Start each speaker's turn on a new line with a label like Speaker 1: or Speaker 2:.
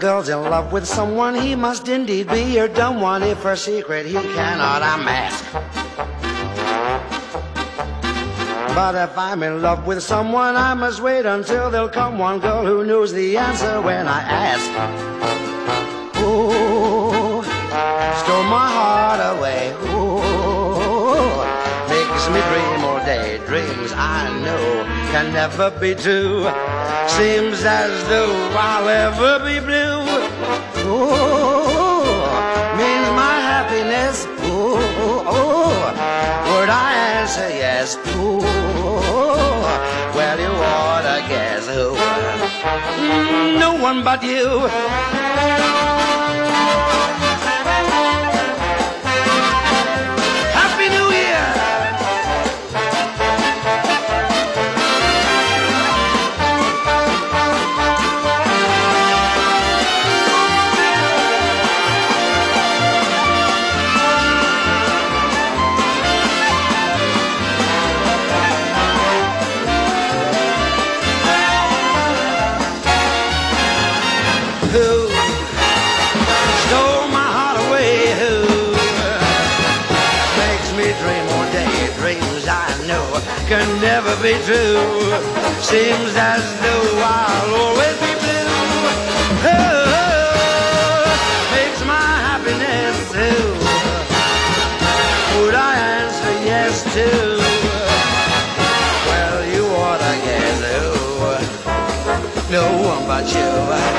Speaker 1: girl's in love with someone, he must indeed be a dumb one if her secret he cannot unmask. But if I'm in love with someone, I must wait until there'll come one girl who knows the answer when I ask. Ooh, stole my heart away. Ooh, makes me dream all day. Dreams I know can never be true. Seems as though I'll ever be blue. Ooh, means my happiness. Ooh, would I answer yes? Ooh, well you ought to guess who? No one but you. Happy New Year! Who stole my heart away? Who makes me dream all day? Dreams I know can never be true. Seems as though I'll always be blue. Who makes my happiness? Who would I answer yes to? Well, you ought to guess who? No one but you.